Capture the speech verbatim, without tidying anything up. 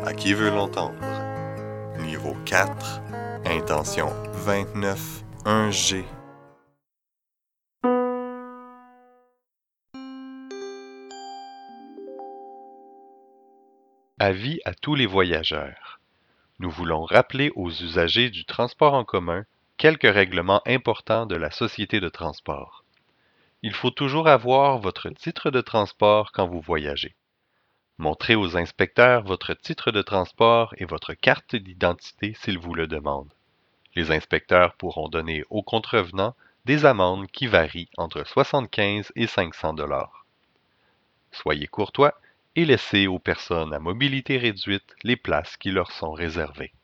À qui veut l'entendre? Niveau quatre, intention vingt-neuf, un G. Avis à tous les voyageurs. Nous voulons rappeler aux usagers du transport en commun quelques règlements importants de la société de transport. Il faut toujours avoir votre titre de transport quand vous voyagez. Montrez aux inspecteurs votre titre de transport et votre carte d'identité s'ils vous le demandent. Les inspecteurs pourront donner aux contrevenants des amendes qui varient entre soixante-quinze et cinq cents dollars. Soyez courtois et laissez aux personnes à mobilité réduite les places qui leur sont réservées.